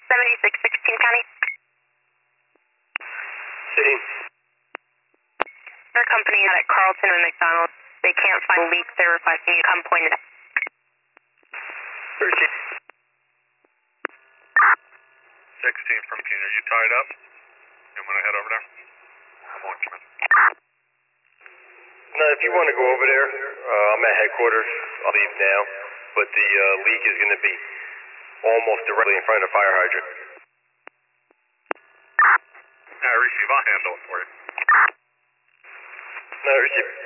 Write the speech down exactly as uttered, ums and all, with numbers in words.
seventy-six sixteen County. City. Their company out at Carlton and McDonald. They can't find a leak. They're requesting you come point it out. sixteen from Keene. Are you tied up? You want to head over there? Come on, come in. No, if you want to go over there, uh, I'm at headquarters. I'll leave now. But the uh, leak is going to be almost directly in front of the fire hydrant. Yeah, receive. I'll handle it for you. No, receive.